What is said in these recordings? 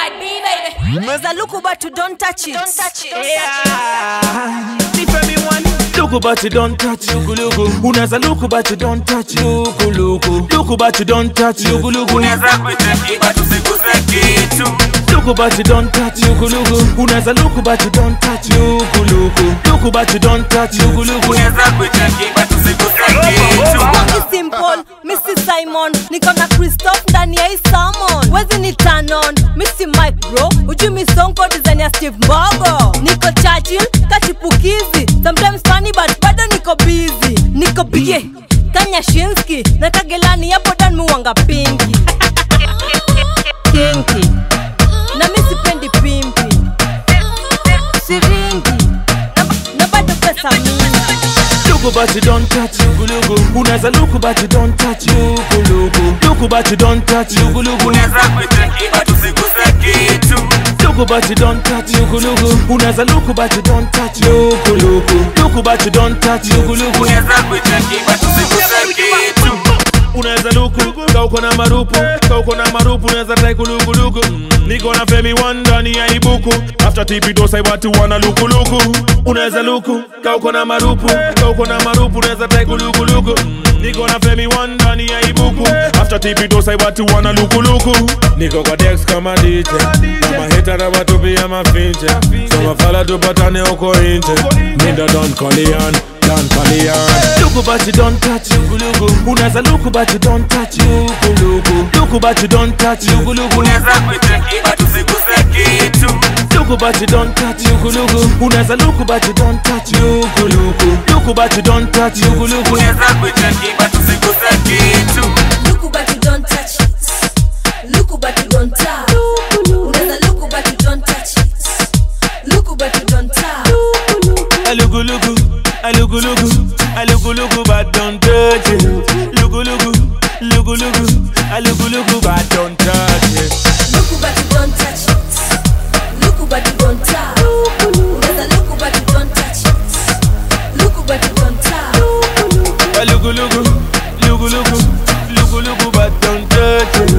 side B, baby. Meza look but you don't touch it. Don't touch it. Yeah. Look but you don't touch. Unaweza look but you don't touch. Look but you don't touch. Unaweza kucheki but usiguse kitu. Look but you don't touch. Unaweza look but you don't touch. Look but you don't touch. Unaweza kucheki but usiguse kitu. Ni simple, Mrs. Simon. Niko na Christoph ndani ya hii salmon. Wezi ni turn on, Missy Mike bro. Ujui mi song code design ya Steve Mbogo. Niko Churchill, kachipukizi. Sometimes funny but bado niko busy. Niko bie, Kanya Shinsky. Na Kagelani yapo dan muwanga pinky. Kinky, na mi sipendi pimpi. Siringi, na bado pesa mingi. Look but you don't touch. Unaweza look but you don't touch. Look but you don't touch. Unaweza kucheki but usiguse kitu. Look but you don't touch. Unaweza look but you don't touch. Look but you don't touch. Unaweza kucheki but usiguse kitu. Unaweza luku, kauko na marupu. Kauko na marupu, unaweza try kuluku. Niko na Femi One ndani ya ibuku. After TP dosai watu wana luku. Unaweza luku, kauko na marupu. Kauko na marupu, unaweza try kuluku. Niko na Femi One ndani ya ibuku. After TP dosai watu wana luku. Niko kwa Dex kama DJ. Na maheta na watu pia mafinche. So mafala tupatane uko inche. Minda Don Kolian. Look but you don't touch. Unaweza look but you don't touch. Look but you don't touch. Unaweza kucheki but usiguse kitu. Look but you don't touch. Unaweza look but you don't touch. Look but you don't touch. Unaweza kucheki but usiguse kitu. Look but you don't touch it. Look but you don't touch. Unaweza look but you don't touch it. Look but you don't touch. I look, I look, but don't touch it. Look, I look, but don't touch it. Look but you don't touch it. Look but you don't touch. Unaweza look but you don't touch it. Look but you don't touch. I look, but don't touch it.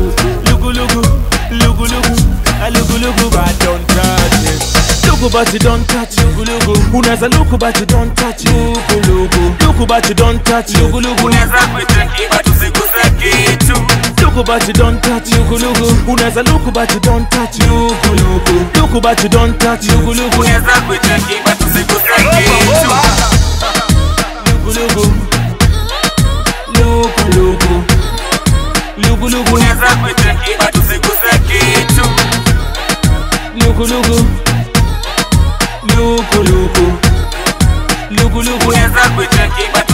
I look, but don't touch it. Look but you don't touch. Unaweza look but you don't touch. Look but you don't touch. Unaweza kucheki but usiguse kitu. Look but you don't touch. Unaweza look but you don't touch. Look but you don't touch. Unaweza kucheki but usiguse kitu. Unaweza kucheki but usiguse kitu. Unaweza kucheki but